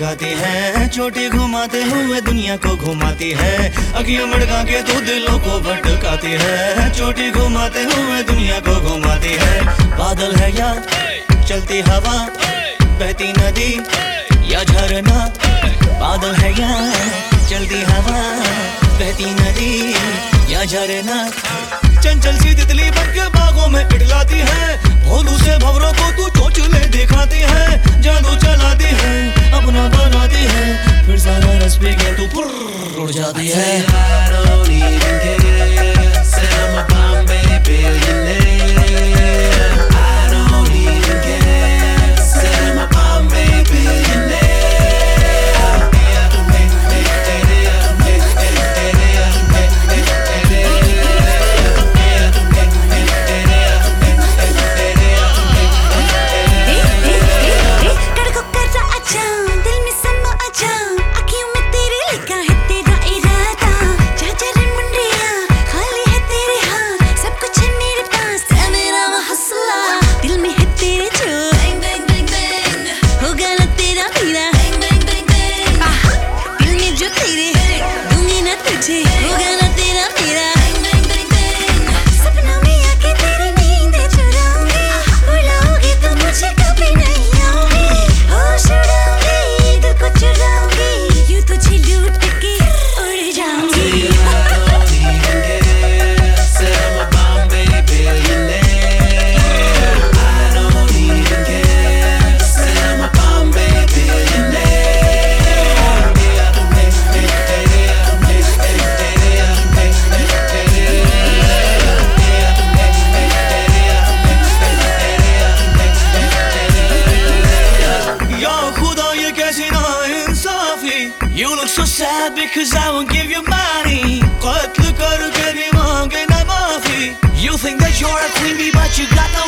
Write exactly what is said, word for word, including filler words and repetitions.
गाती है, चोटी घुमाते हुए दुनिया को घुमाती है। अखियों मड़का के तू दिलों को भटकाती है, चोटी घुमाते हुए दुनिया को घुमाती है। बादल है या चलती हवा, बहती नदी या झरना, बादल है या चलती हवा, बहती नदी या झरना। चंचल सी तितली बन के बागों में इडलाती है, भोलू से भंवरों को तू चोंचले दिखाती है। जादू चलाती है, अपना बनाती है, फिर सारा रस पी के तू पुर्र उड़ जाती है। You look so sad because I won't give you money. قتل करके भी मांगे ना माफी. You think that you're a queen bee but you got no